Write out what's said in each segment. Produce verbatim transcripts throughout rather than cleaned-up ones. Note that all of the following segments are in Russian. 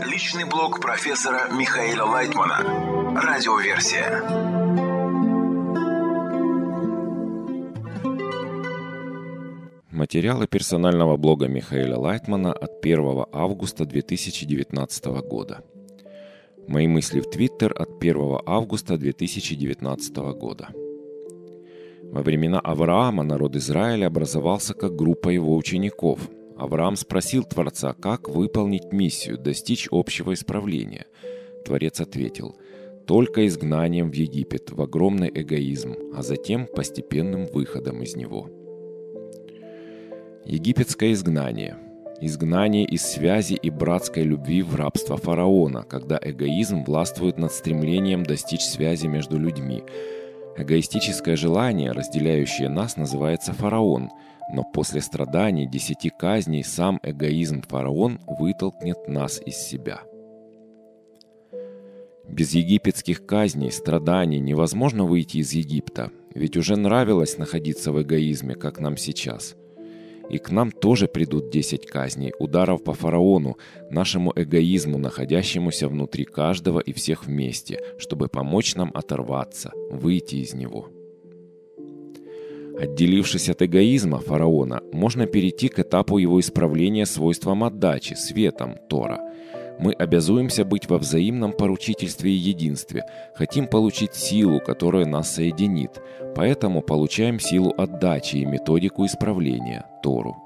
Личный блог профессора Михаила Лайтмана. Радиоверсия. Материалы персонального блога Михаила Лайтмана от первого августа две тысячи девятнадцатого года. Мои мысли в Твиттер от первого августа две тысячи девятнадцатого года. Во времена Авраама народ Израиля образовался как группа его учеников. Авраам спросил Творца, как выполнить миссию, достичь общего исправления. Творец ответил: только изгнанием в Египет, в огромный эгоизм, а затем постепенным выходом из него. Египетское изгнание. Изгнание из связи и братской любви в рабство фараона, когда эгоизм властвует над стремлением достичь связи между людьми. Эгоистическое желание, разделяющее нас, называется фараон, но после страданий, десяти казней, сам эгоизм фараон вытолкнет нас из себя. Без египетских казней, страданий невозможно выйти из Египта, ведь уже нравилось находиться в эгоизме, как нам сейчас. И к нам тоже придут десять казней, ударов по фараону, нашему эгоизму, находящемуся внутри каждого и всех вместе, чтобы помочь нам оторваться, выйти из него. Отделившись от эгоизма фараона, можно перейти к этапу его исправления свойством отдачи, светом, Тора. Мы обязуемся быть во взаимном поручительстве и единстве, хотим получить силу, которая нас соединит, поэтому получаем силу отдачи и методику исправления, Тору.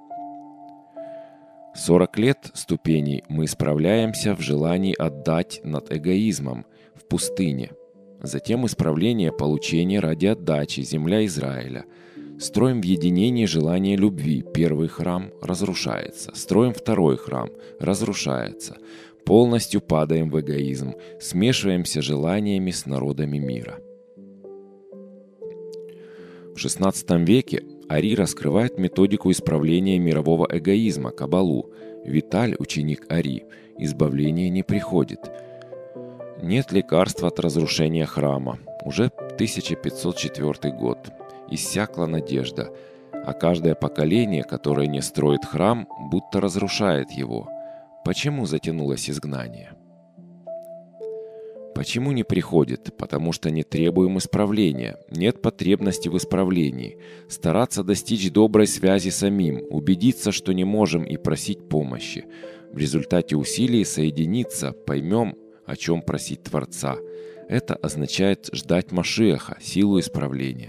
сорок лет ступеней мы исправляемся в желании отдать над эгоизмом, в пустыне. Затем исправление получения ради отдачи, земля Израиля. Строим в единении желание любви. Первый храм разрушается. Строим второй храм. Разрушается. Полностью падаем в эгоизм. Смешиваемся желаниями с народами мира. В шестнадцатом веке Ари раскрывает методику исправления мирового эгоизма, Кабалу. Виталь, ученик Ари, избавление не приходит. Нет лекарства от разрушения храма. Уже тысяча пятьсот четвёртый год. Иссякла надежда, а каждое поколение, которое не строит храм, будто разрушает его. Почему затянулось изгнание? Почему не приходит? Потому что не требуем исправления, нет потребности в исправлении, стараться достичь доброй связи самим, убедиться, что не можем, и просить помощи. В результате усилий соединиться, поймем, о чем просить Творца. Это означает ждать Машиаха, силу исправления.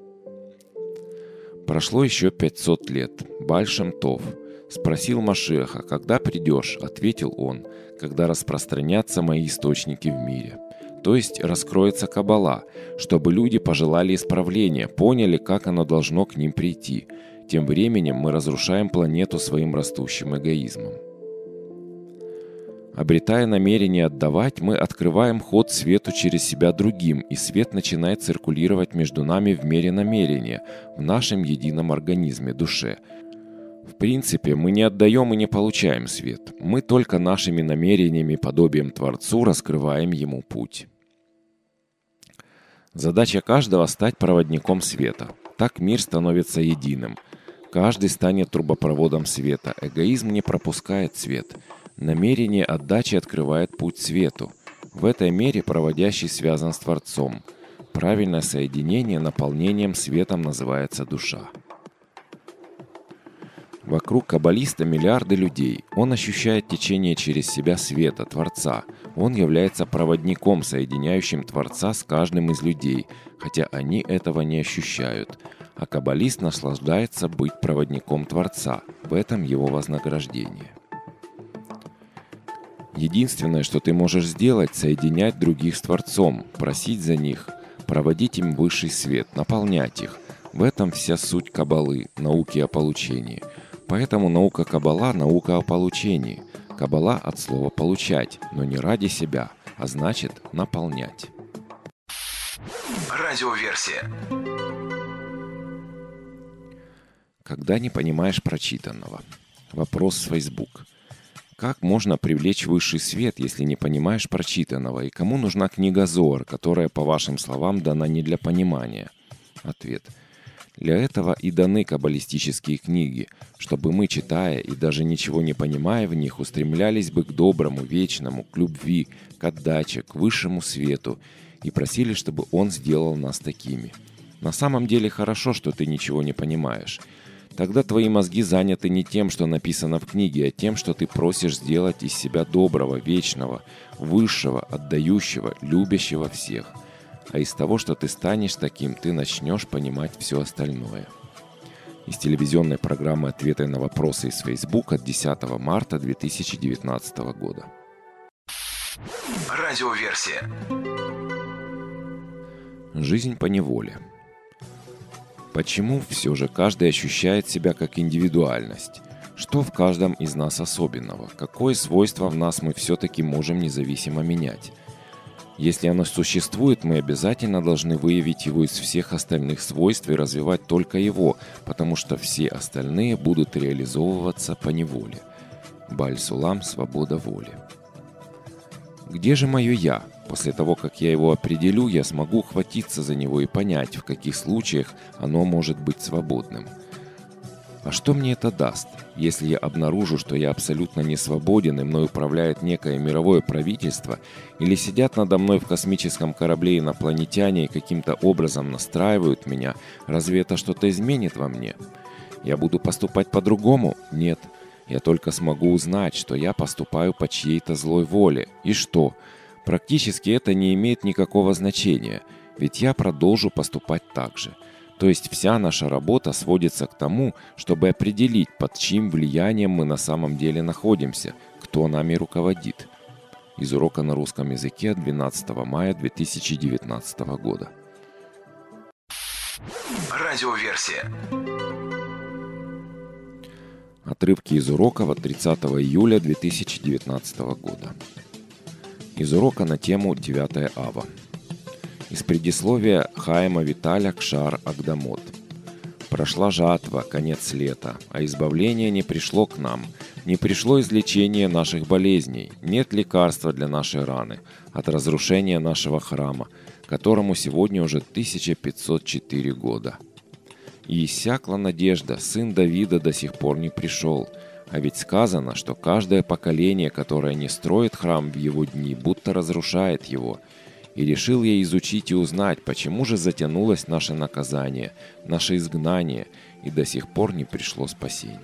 Прошло еще пятьсот лет. Баль Шем Тов спросил Машиаха: когда придешь? Ответил он: когда распространятся мои источники в мире. То есть раскроется Каббала, чтобы люди пожелали исправления, поняли, как оно должно к ним прийти. Тем временем мы разрушаем планету своим растущим эгоизмом. Обретая намерение отдавать, мы открываем ход свету через себя другим, и свет начинает циркулировать между нами в мере намерения, в нашем едином организме, душе. В принципе, мы не отдаем и не получаем свет. Мы только нашими намерениями, подобием Творцу, раскрываем ему путь. Задача каждого — стать проводником света. Так мир становится единым. Каждый станет трубопроводом света. Эгоизм не пропускает свет. Намерение отдачи открывает путь свету. В этой мере проводящий связан с Творцом. Правильное соединение наполнением светом называется душа. Вокруг каббалиста миллиарды людей. Он ощущает течение через себя света, Творца. Он является проводником, соединяющим Творца с каждым из людей, хотя они этого не ощущают. А каббалист наслаждается быть проводником Творца. В этом его вознаграждение. Единственное, что ты можешь сделать — соединять других с Творцом, просить за них, проводить им высший свет, наполнять их. В этом вся суть Каббалы, науки о получении. Поэтому наука Каббала — наука о получении. Каббала от слова «получать», но не ради себя, а значит наполнять. Радиоверсия. Когда не понимаешь прочитанного. Вопрос с Facebook. Как можно привлечь высший свет, если не понимаешь прочитанного? И кому нужна книга Зоар, которая, по вашим словам, дана не для понимания? Ответ. Для этого и даны каббалистические книги, чтобы мы, читая и даже ничего не понимая в них, устремлялись бы к доброму, вечному, к любви, к отдаче, к высшему свету и просили, чтобы Он сделал нас такими. На самом деле хорошо, что ты ничего не понимаешь. Тогда твои мозги заняты не тем, что написано в книге, а тем, что ты просишь сделать из себя доброго, вечного, высшего, отдающего, любящего всех. А из того, что ты станешь таким, ты начнешь понимать все остальное. Из телевизионной программы «Ответы на вопросы» из Facebook от десятого марта две тысячи девятнадцатого года. Радиоверсия. Жизнь по неволе. Почему все же каждый ощущает себя как индивидуальность? Что в каждом из нас особенного? Какое свойство в нас мы все-таки можем независимо менять? Если оно существует, мы обязательно должны выявить его из всех остальных свойств и развивать только его, потому что все остальные будут реализовываться по неволе. Бааль-Сулам «Свобода воли». Где же мое «я»? После того, как я его определю, я смогу ухватиться за него и понять, в каких случаях оно может быть свободным. А что мне это даст, если я обнаружу, что я абсолютно не свободен и мной управляет некое мировое правительство, или сидят надо мной в космическом корабле инопланетяне и каким-то образом настраивают меня, разве это что-то изменит во мне? Я буду поступать по-другому? Нет. Я только смогу узнать, что я поступаю по чьей-то злой воле. И что? Практически это не имеет никакого значения, ведь я продолжу поступать так же. То есть вся наша работа сводится к тому, чтобы определить, под чьим влиянием мы на самом деле находимся, кто нами руководит. Из урока на русском языке от двенадцатого мая две тысячи девятнадцатого года. Радиоверсия. Отрывки из уроков от тридцатого июля две тысячи девятнадцатого года. Из урока на тему девятое ава. Из предисловия Хаима Виталя Кшар Агдамот. Прошла жатва, конец лета, а избавление не пришло к нам, не пришло излечение наших болезней, нет лекарства для нашей раны от разрушения нашего храма, которому сегодня уже тысяча пятьсот четыре года. И иссякла надежда, сын Давида до сих пор не пришел, а ведь сказано, что каждое поколение, которое не строит храм в его дни, будто разрушает его. И решил я изучить и узнать, почему же затянулось наше наказание, наше изгнание, и до сих пор не пришло спасение.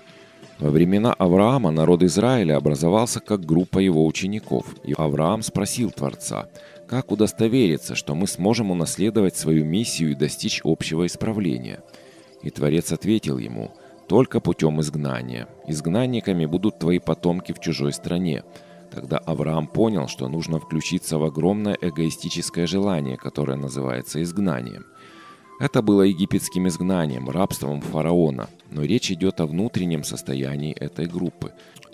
Во времена Авраама народ Израиля образовался как группа его учеников, и Авраам спросил Творца, как удостовериться, что мы сможем унаследовать свою миссию и достичь общего исправления. И Творец ответил ему, только путем изгнания. Изгнанниками будут твои потомки в чужой стране. Тогда Авраам понял, что нужно включиться в огромное эгоистическое желание, которое называется изгнанием. Это было египетским изгнанием, рабством фараона, но речь идет о внутреннем состоянии этой группы.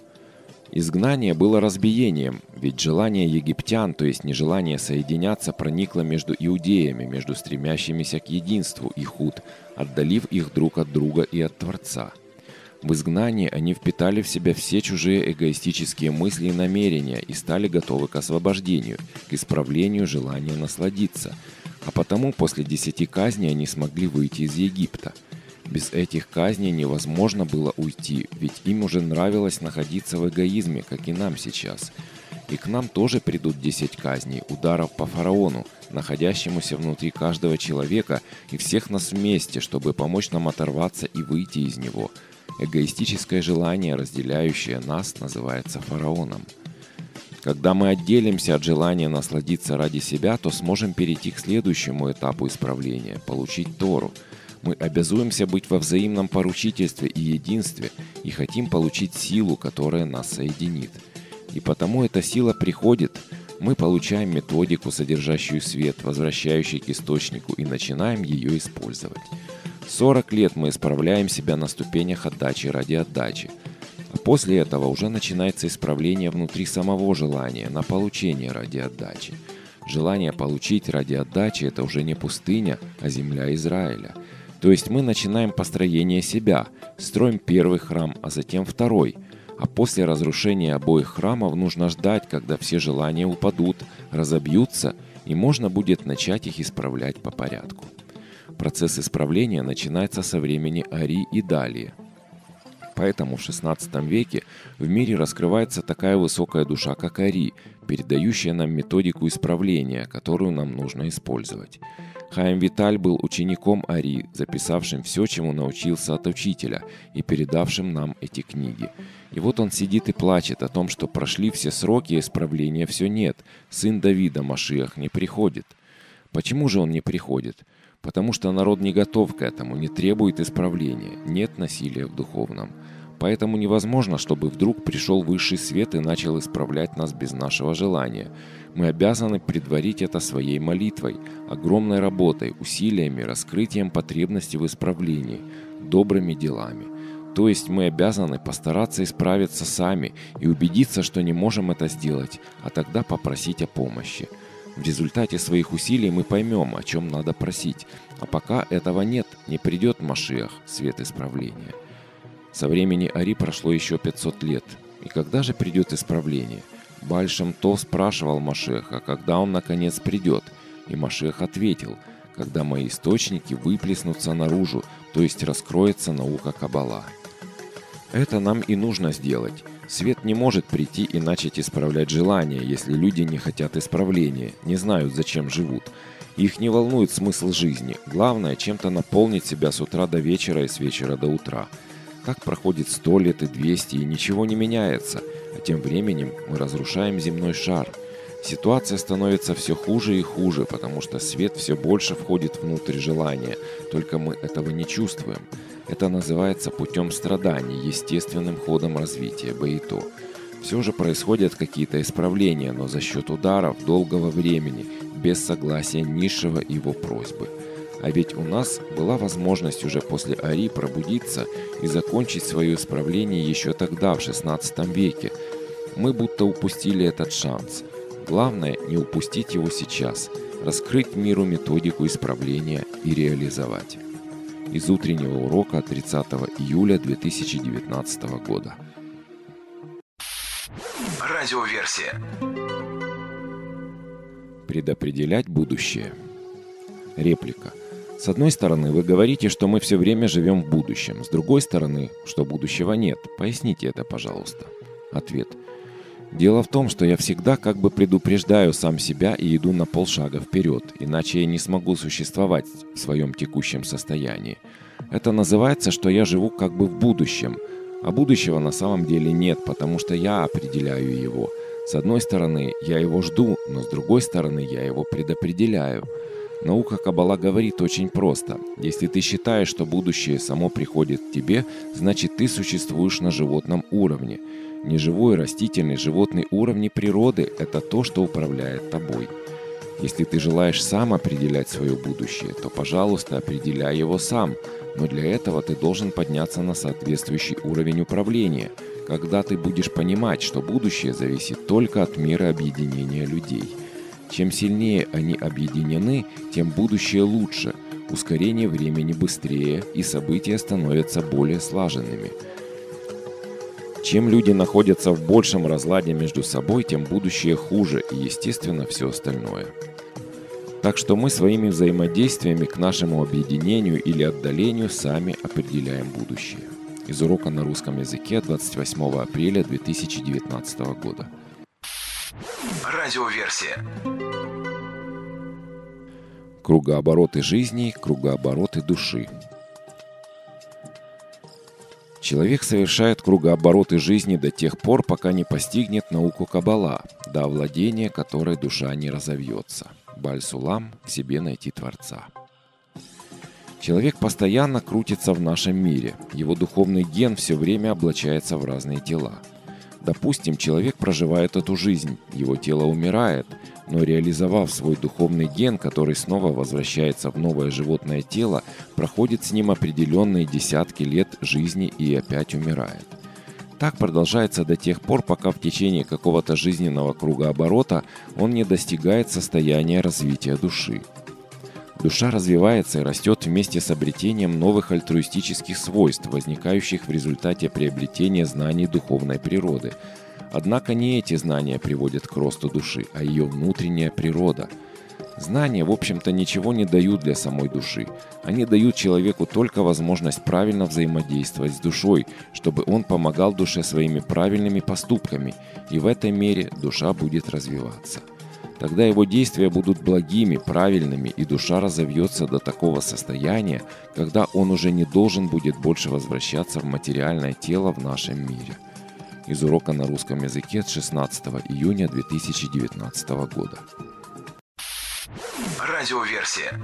Изгнание было разбиением, ведь желание египтян, то есть нежелание соединяться, проникло между иудеями, между стремящимися к единству и худ, отдалив их друг от друга и от Творца. В изгнании они впитали в себя все чужие эгоистические мысли и намерения и стали готовы к освобождению, к исправлению желания насладиться. А потому после десяти казней они смогли выйти из Египта. Без этих казней невозможно было уйти, ведь им уже нравилось находиться в эгоизме, как и нам сейчас. И к нам тоже придут десять казней, ударов по фараону, находящемуся внутри каждого человека и всех нас вместе, чтобы помочь нам оторваться и выйти из него. Эгоистическое желание, разделяющее нас, называется фараоном. Когда мы отделимся от желания насладиться ради себя, то сможем перейти к следующему этапу исправления – получить Тору. Мы обязуемся быть во взаимном поручительстве и единстве и хотим получить силу, которая нас соединит. И потому эта сила приходит, мы получаем методику, содержащую свет, возвращающий к источнику, и начинаем ее использовать. сорок лет мы исправляем себя на ступенях отдачи ради отдачи. А после этого уже начинается исправление внутри самого желания, на получение ради отдачи. Желание получить ради отдачи – это уже не пустыня, а земля Израиля. То есть мы начинаем построение себя, строим первый храм, а затем второй. А после разрушения обоих храмов нужно ждать, когда все желания упадут, разобьются, и можно будет начать их исправлять по порядку. Процесс исправления начинается со времени Ари и далее. Поэтому в шестнадцатом веке в мире раскрывается такая высокая душа, как Ари, передающая нам методику исправления, которую нам нужно использовать. Хаим Виталь был учеником Ари, записавшим все, чему научился от учителя, и передавшим нам эти книги. И вот он сидит и плачет о том, что прошли все сроки, и исправления все нет. Сын Давида, Машиах, не приходит. Почему же он не приходит? Потому что народ не готов к этому, не требует исправления, нет насилия в духовном. Поэтому невозможно, чтобы вдруг пришел высший свет и начал исправлять нас без нашего желания. Мы обязаны предварить это своей молитвой, огромной работой, усилиями, раскрытием потребности в исправлении, добрыми делами. То есть мы обязаны постараться исправиться сами и убедиться, что не можем это сделать, а тогда попросить о помощи. В результате своих усилий мы поймем, о чем надо просить. А пока этого нет, не придет Машиах, свет исправления. Со времени Ари прошло еще пятьсот лет. И когда же придет исправление? Бааль Шем Тов спрашивал Машиаха, когда он наконец придет. И Машиах ответил: когда мои источники выплеснутся наружу, то есть раскроется наука Каббала. Это нам и нужно сделать. Свет не может прийти и начать исправлять желания, если люди не хотят исправления, не знают, зачем живут. Их не волнует смысл жизни. Главное, чем-то наполнить себя с утра до вечера и с вечера до утра. Так проходит сто лет и двести, и ничего не меняется. А тем временем мы разрушаем земной шар. Ситуация становится все хуже и хуже, потому что свет все больше входит внутрь желания, только мы этого не чувствуем. Это называется путем страданий, естественным ходом развития Баито. Все же происходят какие-то исправления, но за счет ударов, долгого времени, без согласия низшего и его просьбы. А ведь у нас была возможность уже после Ари пробудиться и закончить свое исправление еще тогда, в шестнадцатом веке. Мы будто упустили этот шанс. Главное не упустить его сейчас, раскрыть миру методику исправления и реализовать. Из утреннего урока от тридцатого июля две тысячи девятнадцатого года. Радиоверсия. Предопределять будущее. Реплика. С одной стороны, вы говорите, что мы все время живем в будущем. С другой стороны, что будущего нет. Поясните это, пожалуйста. Ответ. Дело в том, что я всегда как бы предупреждаю сам себя и иду на полшага вперед, иначе я не смогу существовать в своем текущем состоянии. Это называется, что я живу как бы в будущем, а будущего на самом деле нет, потому что я определяю его. С одной стороны, я его жду, но с другой стороны, я его предопределяю. Наука Каббала говорит очень просто. Если ты считаешь, что будущее само приходит к тебе, значит ты существуешь на животном уровне. Неживой, растительный, животный уровни природы – это то, что управляет тобой. Если ты желаешь сам определять свое будущее, то, пожалуйста, определяй его сам, но для этого ты должен подняться на соответствующий уровень управления, когда ты будешь понимать, что будущее зависит только от меры объединения людей. Чем сильнее они объединены, тем будущее лучше, ускорение времени быстрее и события становятся более слаженными. Чем люди находятся в большем разладе между собой, тем будущее хуже и, естественно, все остальное. Так что мы своими взаимодействиями к нашему объединению или отдалению сами определяем будущее. Из урока на русском языке двадцать восьмого апреля две тысячи девятнадцатого года. Радиоверсия. Кругообороты жизни, кругообороты души. Человек совершает кругообороты жизни до тех пор, пока не постигнет науку Каббала, до овладения которой душа не разовьется. Бааль Сулам «К себе найти Творца». Человек постоянно крутится в нашем мире, его духовный ген все время облачается в разные тела. Допустим, человек проживает эту жизнь, его тело умирает, но реализовав свой духовный ген, который снова возвращается в новое животное тело, проходит с ним определенные десятки лет жизни и опять умирает. Так продолжается до тех пор, пока в течение какого-то жизненного кругооборота он не достигает состояния развития души. Душа развивается и растет вместе с обретением новых альтруистических свойств, возникающих в результате приобретения знаний духовной природы. Однако не эти знания приводят к росту души, а ее внутренняя природа. Знания, в общем-то, ничего не дают для самой души. Они дают человеку только возможность правильно взаимодействовать с душой, чтобы он помогал душе своими правильными поступками, и в этой мере душа будет развиваться. Тогда его действия будут благими, правильными, и душа разовьется до такого состояния, когда он уже не должен будет больше возвращаться в материальное тело в нашем мире. Из урока на русском языке с шестнадцатого июня две тысячи девятнадцатого года. Радиоверсия.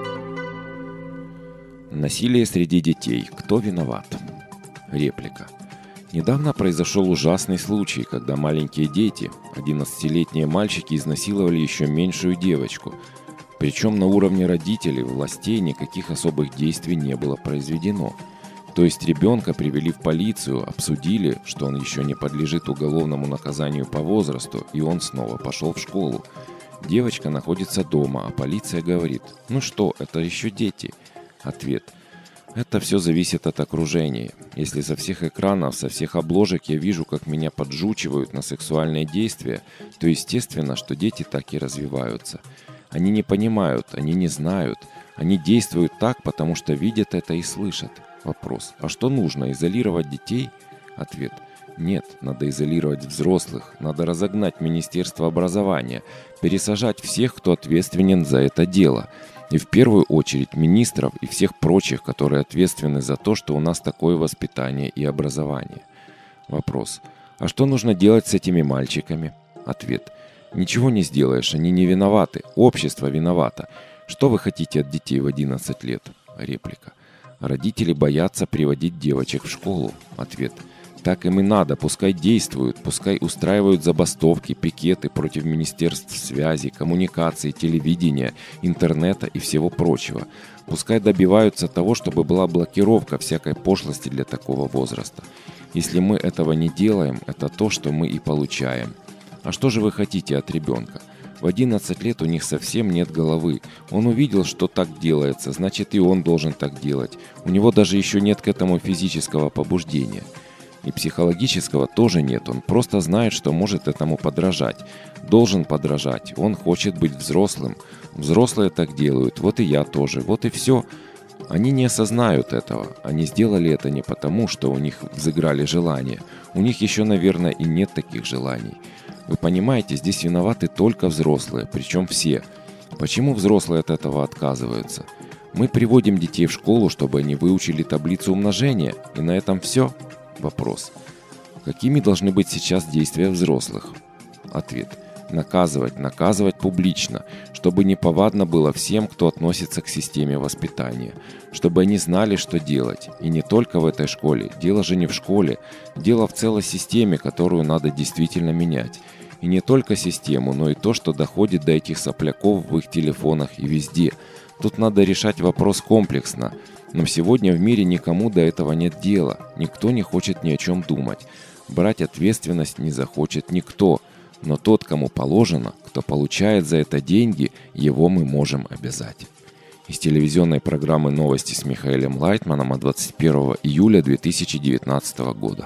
Насилие среди детей. Кто виноват? Реплика. Недавно произошел ужасный случай, когда маленькие дети, одиннадцатилетние мальчики, изнасиловали еще меньшую девочку. Причем на уровне родителей, властей никаких особых действий не было произведено. То есть ребенка привели в полицию, обсудили, что он еще не подлежит уголовному наказанию по возрасту, и он снова пошел в школу. Девочка находится дома, а полиция говорит: «Ну что, это еще дети». Ответ: это все зависит от окружения. Если со всех экранов, со всех обложек я вижу, как меня поджучивают на сексуальные действия, то естественно, что дети так и развиваются. Они не понимают, они не знают, они действуют так, потому что видят это и слышат. Вопрос: а что нужно, изолировать детей? Ответ: нет, надо изолировать взрослых, надо разогнать Министерство образования, пересажать всех, кто ответственен за это дело. И в первую очередь министров и всех прочих, которые ответственны за то, что у нас такое воспитание и образование. Вопрос: а что нужно делать с этими мальчиками? Ответ: ничего не сделаешь, они не виноваты, общество виновато. Что вы хотите от детей в одиннадцать лет? Реплика: родители боятся приводить девочек в школу. Ответ: так им и надо, пускай действуют, пускай устраивают забастовки, пикеты против министерств связи, коммуникаций, телевидения, интернета и всего прочего. Пускай добиваются того, чтобы была блокировка всякой пошлости для такого возраста. Если мы этого не делаем, это то, что мы и получаем. А что же вы хотите от ребенка? В одиннадцать лет у них совсем нет головы. Он увидел, что так делается, значит и он должен так делать. У него даже еще нет к этому физического побуждения. И психологического тоже нет, он просто знает, что может этому подражать. Должен подражать, он хочет быть взрослым. Взрослые так делают, вот и я тоже, вот и все. Они не осознают этого, они сделали это не потому, что у них взыграли желания. У них еще, наверное, и нет таких желаний. Вы понимаете, здесь виноваты только взрослые, причем все. Почему взрослые от этого отказываются? Мы приводим детей в школу, чтобы они выучили таблицу умножения, и на этом все. Вопрос: какими должны быть сейчас действия взрослых? Ответ: наказывать, наказывать публично, чтобы неповадно было всем, кто относится к системе воспитания, чтобы они знали, что делать. И не только в этой школе, дело же не в школе, дело в целой системе, которую надо действительно менять. И не только систему, но и то, что доходит до этих сопляков в их телефонах и везде. Тут надо решать вопрос комплексно. Но сегодня в мире никому до этого нет дела, никто не хочет ни о чем думать. Брать ответственность не захочет никто, но тот, кому положено, кто получает за это деньги, его мы можем обязать. Из телевизионной программы «Новости» с Михаилом Лайтманом от двадцать первого июля две тысячи девятнадцатого года.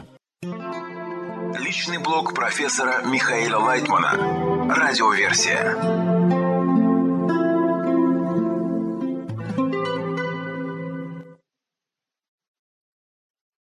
Личный блог профессора Михаила Лайтмана. Радиоверсия.